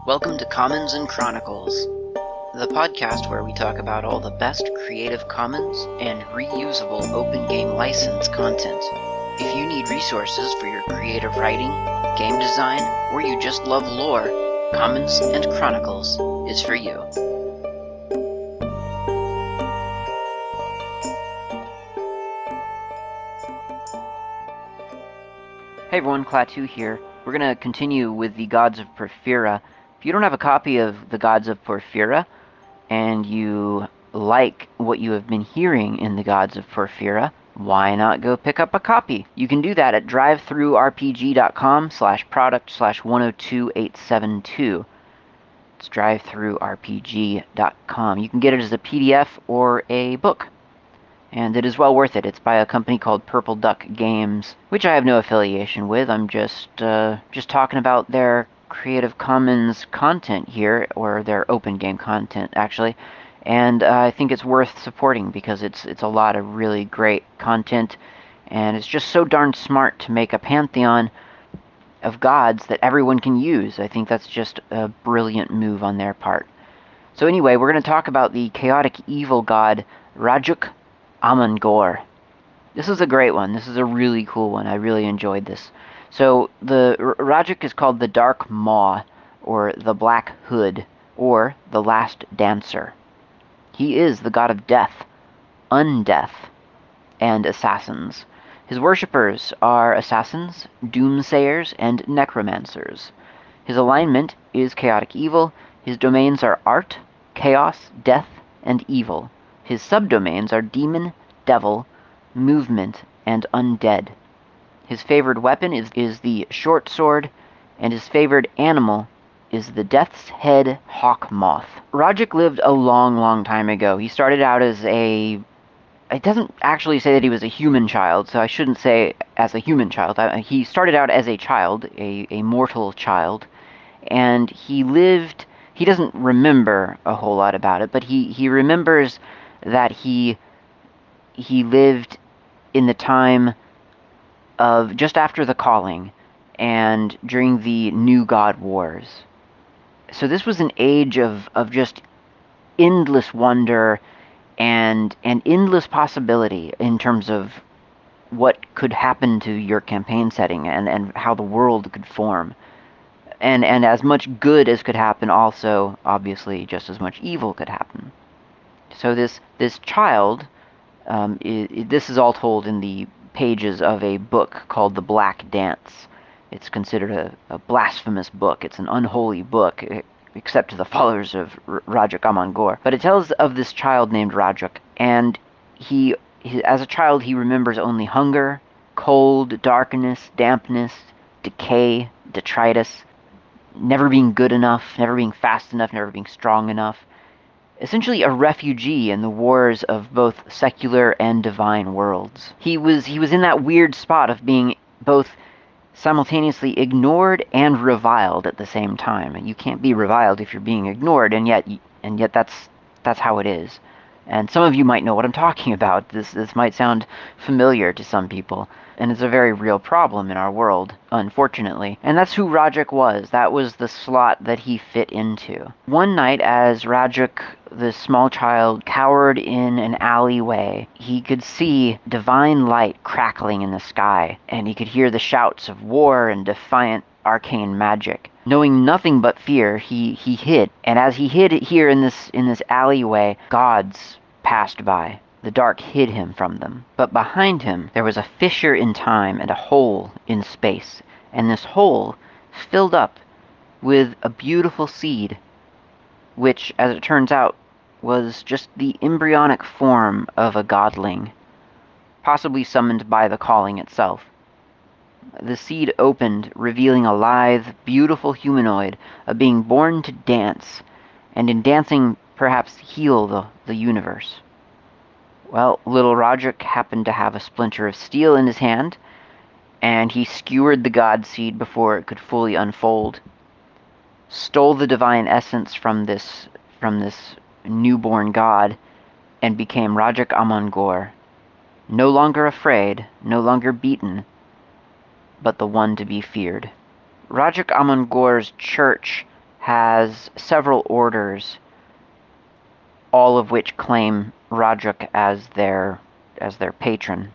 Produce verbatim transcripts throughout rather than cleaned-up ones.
Welcome to Commons and Chronicles, the podcast where we talk about all the best Creative Commons and reusable open game license content. If you need resources for your creative writing, game design, or you just love lore, Commons and Chronicles is for you. Hey everyone, Klaatu here. We're going to continue with the Gods of Porphyra. If you don't have a copy of the Gods of Porphyra, and you like what you have been hearing in the Gods of Porphyra, why not go pick up a copy? You can do that at drivethroughrpg.com slash product slash 102872. It's drivethroughrpg dot com. You can get it as a P D F or a book. And it is well worth it. It's by a company called Purple Duck Games, which I have no affiliation with. I'm just uh, just talking about their Creative Commons content here, or their open game content, actually. And uh, I think it's worth supporting because it's it's a lot of really great content, and it's just so darn smart to make a pantheon of gods that everyone can use. I think that's just a brilliant move on their part. So anyway, we're going to talk about the chaotic evil god Rajuk Amon-Gor. This is a great one. This is a really cool one. I really enjoyed this. So the Rajuk is called the Dark Maw, or the Black Hood, or the Last Dancer. He is the god of death, undeath, and assassins. His worshippers are assassins, doomsayers, and necromancers. His alignment is chaotic evil. His domains are art, chaos, death, and evil. His subdomains are demon, devil, movement, and undead. His favored weapon is, is the short sword, and his favored animal is the death's head hawk moth. Rajuk lived a long, long time ago. He started out as a... It doesn't actually say that he was a human child, so I shouldn't say as a human child. He started out as a child, a, a mortal child, and he lived... He doesn't remember a whole lot about it, but he, he remembers that he he lived in the time of just after the Calling and during the New God Wars. So this was an age of, of just endless wonder and and endless possibility in terms of what could happen to your campaign setting and, and how the world could form. And and as much good as could happen, also obviously just as much evil could happen. So this this child, um, it, it, this is all told in the pages of a book called The Black Dance. It's considered a, a blasphemous book. It's an unholy book, except to the followers of R- Rajuk Amon-Gor. But it tells of this child named Rajuk, and he, he, as a child, he remembers only hunger, cold, darkness, dampness, decay, detritus, never being good enough, never being fast enough, never being strong enough. Essentially a refugee in the wars of both secular and divine worlds. He was he was in that weird spot of being both simultaneously ignored and reviled at the same time. You can't be reviled if you're being ignored, and yet and yet that's that's how it is. And some of you might know what I'm talking about. This this might sound familiar to some people. And it's a very real problem in our world, unfortunately. And that's who Rajuk was. That was the slot that he fit into. One night, as Rajuk, the small child, cowered in an alleyway, he could see divine light crackling in the sky, and he could hear the shouts of war and defiant arcane magic. Knowing nothing but fear, he, he hid. And as he hid here in this in this alleyway, gods passed by. The dark hid him from them. But behind him, there was a fissure in time and a hole in space. And this hole filled up with a beautiful seed, which, as it turns out, was just the embryonic form of a godling, possibly summoned by the Calling itself. The seed opened, revealing a lithe, beautiful humanoid, a being born to dance, and in dancing perhaps heal the, the universe. Well, little Rajuk happened to have a splinter of steel in his hand, and he skewered the god seed before it could fully unfold, stole the divine essence from this from this newborn god, and became Rajuk Amon-Gor, no longer afraid, no longer beaten, but the one to be feared. Rajuk Amon-Gor's church has several orders, all of which claim Rajuk as their as their patron.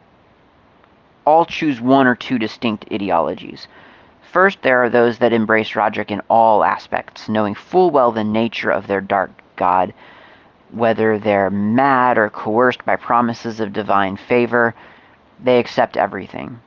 All choose one or two distinct ideologies. First, there are those that embrace Rajuk in all aspects, knowing full well the nature of their dark god. Whether they're mad or coerced by promises of divine favor, they accept everything.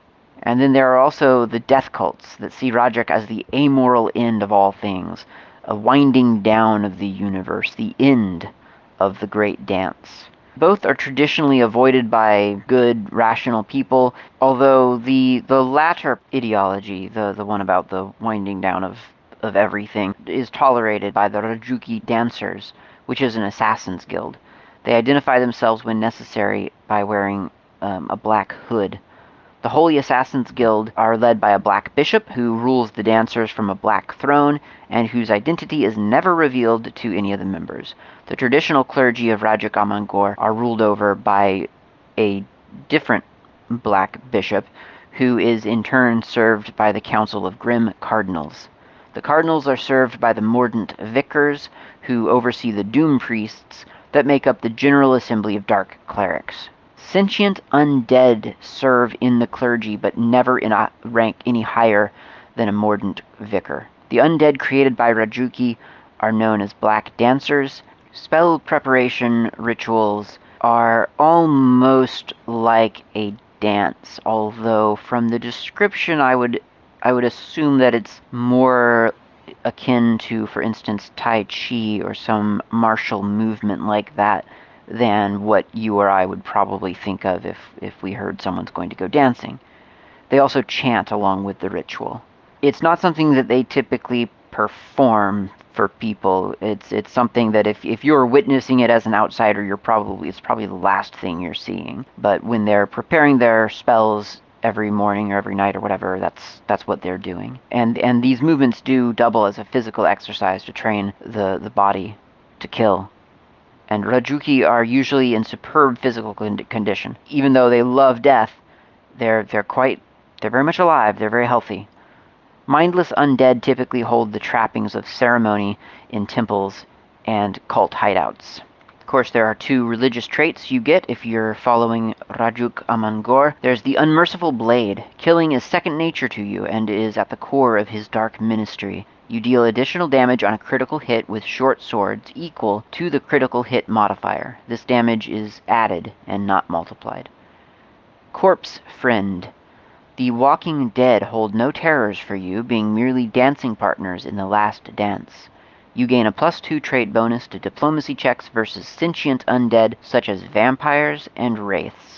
And then there are also the death cults that see Rajuk as the amoral end of all things, a winding down of the universe, the end of the great dance. Both are traditionally avoided by good, rational people, although the the latter ideology, the, the one about the winding down of, of everything, is tolerated by the Rajuki dancers, which is an assassin's guild. They identify themselves when necessary by wearing um, a black hood. The Holy Assassins Guild are led by a black bishop who rules the dancers from a black throne and whose identity is never revealed to any of the members. The traditional clergy of Rajuk Amangor are ruled over by a different black bishop who is in turn served by the Council of Grim Cardinals. The cardinals are served by the Mordant Vicars, who oversee the Doom Priests that make up the General Assembly of Dark Clerics. Sentient undead serve in the clergy, but never in a rank any higher than a Mordant Vicar. The undead created by Rajuki are known as Black Dancers. Spell preparation rituals are almost like a dance, although from the description I would I would assume that it's more akin to, for instance, Tai Chi or some martial movement like that, than what you or I would probably think of if, if we heard someone's going to go dancing. They also chant along with the ritual. It's not something that they typically perform for people. It's it's something that if, if you're witnessing it as an outsider, you're probably it's probably the last thing you're seeing. But when they're preparing their spells every morning or every night or whatever, that's that's what they're doing. And and these movements do double as a physical exercise to train the, the body to kill. And Rajuki are usually in superb physical condition. Even though they love death, they're they're quite they're very much alive. They're very healthy. Mindless undead typically hold the trappings of ceremony in temples and cult hideouts. Of course, there are two religious traits you get if you're following Rajuk Amangor. There's the Unmerciful Blade. Killing is second nature to you and is at the core of his dark ministry. You deal additional damage on a critical hit with short swords equal to the critical hit modifier. This damage is added and not multiplied. Corpse Friend. The Walking Dead hold no terrors for you, being merely dancing partners in the last dance. You gain a plus two trait bonus to diplomacy checks versus sentient undead such as vampires and wraiths.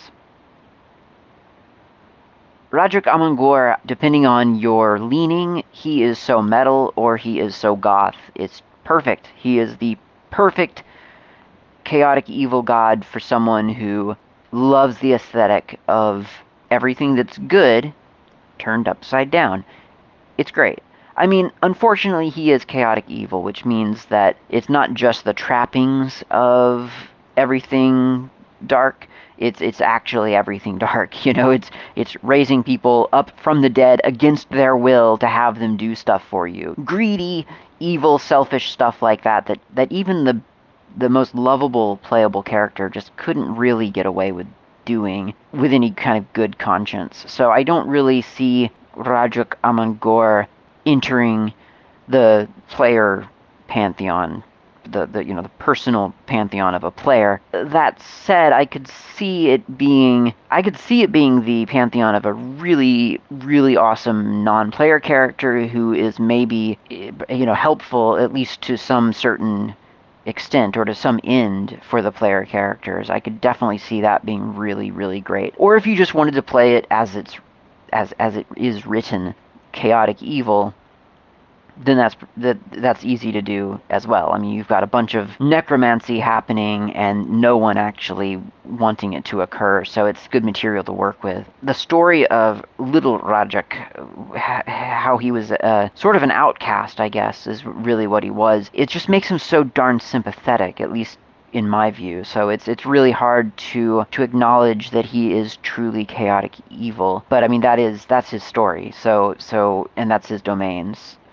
Rajuk Amangor, depending on your leaning, he is so metal or he is so goth. It's perfect. He is the perfect chaotic evil god for someone who loves the aesthetic of everything that's good turned upside down. It's great. I mean, unfortunately, he is chaotic evil, which means that it's not just the trappings of everything dark. It's it's actually everything dark. You know, it's it's raising people up from the dead against their will to have them do stuff for you. Greedy, evil, selfish stuff like that that, that even the the most lovable playable character just couldn't really get away with doing with any kind of good conscience. So I don't really see Rajuk Amangor entering the player pantheon, the, the you know the personal pantheon of a player. That said, I could see it being I could see it being the pantheon of a really really awesome non-player character who is maybe you know helpful at least to some certain extent or to some end for the player characters. I could definitely see that being really really great. Or if you just wanted to play it as it's as as it is written, chaotic evil, then that's that that's easy to do as well. I mean, you've got a bunch of necromancy happening and no one actually wanting it to occur, so it's good material to work with. The story of Little Rajuk, how he was uh, sort of an outcast, I guess, is really what he was. It just makes him so darn sympathetic, at least in my view. So it's it's really hard to to acknowledge that he is truly chaotic evil. But I mean, that is that's his story. So so and that's his domains.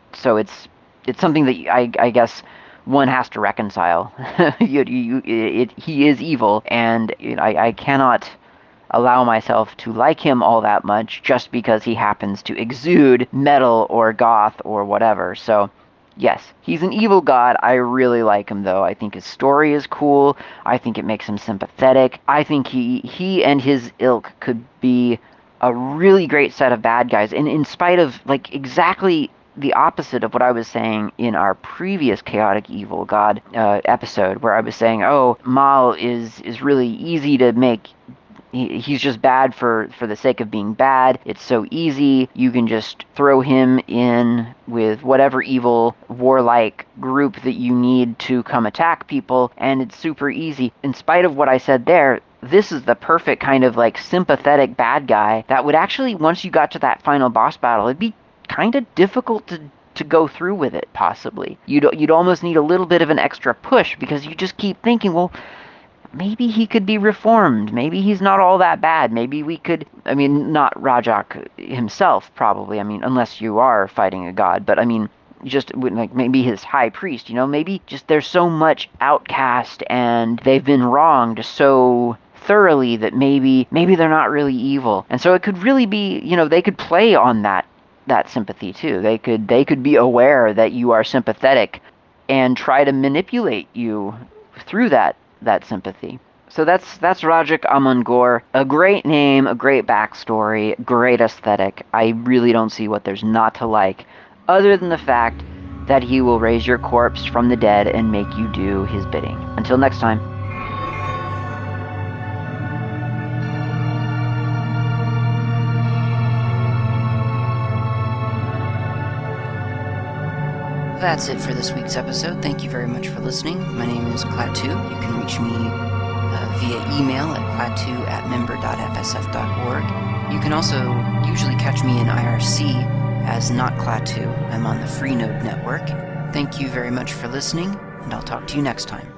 so it's it's something that I, I guess one has to reconcile. you, you, it, he is evil, and you know, I, I cannot allow myself to like him all that much just because he happens to exude metal or goth or whatever. So yes, he's an evil god. I really like him, though. I think his story is cool. I think it makes him sympathetic. I think he he and his ilk could be a really great set of bad guys. And in spite of, like, exactly the opposite of what I was saying in our previous Chaotic Evil God uh, episode, where I was saying, oh, Mal is, is really easy to make. He, he's just bad for, for the sake of being bad. It's so easy. You can just throw him in with whatever evil, warlike group that you need to come attack people, and it's super easy. In spite of what I said there, this is the perfect kind of, like, sympathetic bad guy that would actually, once you got to that final boss battle, it'd be kind of difficult to to go through with it, possibly. You'd, you'd almost need a little bit of an extra push, because you just keep thinking, well, maybe he could be reformed. Maybe he's not all that bad. Maybe we could, I mean, not Rajak himself, probably. I mean, unless you are fighting a god. But, I mean, just, like, maybe his high priest, you know? Maybe just there's so much outcast, and they've been wronged so thoroughly that maybe, maybe they're not really evil. And so it could really be, you know, they could play on that, that sympathy, too. They could, they could be aware that you are sympathetic and try to manipulate you through that that sympathy. So that's that's Rajak Amon-Gor. A great name, a great backstory, great aesthetic. I really don't see what there's not to like, other than the fact that he will raise your corpse from the dead and make you do his bidding. Until next time. That's it for this week's episode. Thank you very much for listening. My name is Klaatu. You can reach me uh, via email at klaatu at member dot f s f dot org. You can also usually catch me in I R C as Not Klaatu. I'm on the Freenode network. Thank you very much for listening, and I'll talk to you next time.